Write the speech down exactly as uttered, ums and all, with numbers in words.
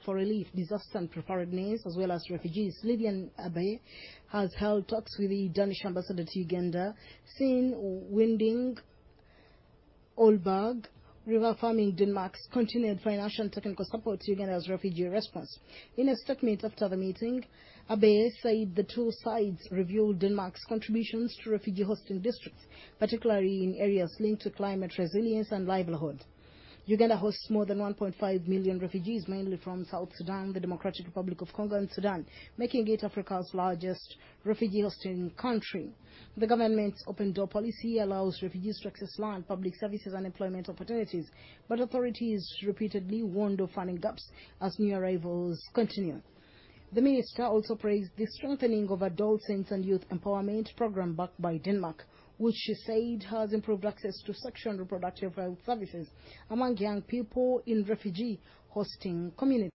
for Relief, Disaster and Preparedness, as well as refugees, Lillian Abe, has held talks with the Danish ambassador to Uganda, Sine Winding Olberg, reaffirming Denmark's continued financial and technical support to Uganda's refugee response. In a statement after the meeting, Abe said the two sides reviewed Denmark's contributions to refugee hosting districts, particularly in areas linked to climate resilience and livelihood. Uganda hosts more than one point five million refugees, mainly from South Sudan, the Democratic Republic of Congo, and Sudan, making it Africa's largest refugee hosting country. The government's open door policy allows refugees to access land, public services, and employment opportunities, but authorities repeatedly warned of funding gaps as new arrivals continue. The minister also praised the strengthening of adolescents and youth empowerment program backed by Denmark, which she said has improved access to sexual and reproductive health services among young people in refugee hosting communities.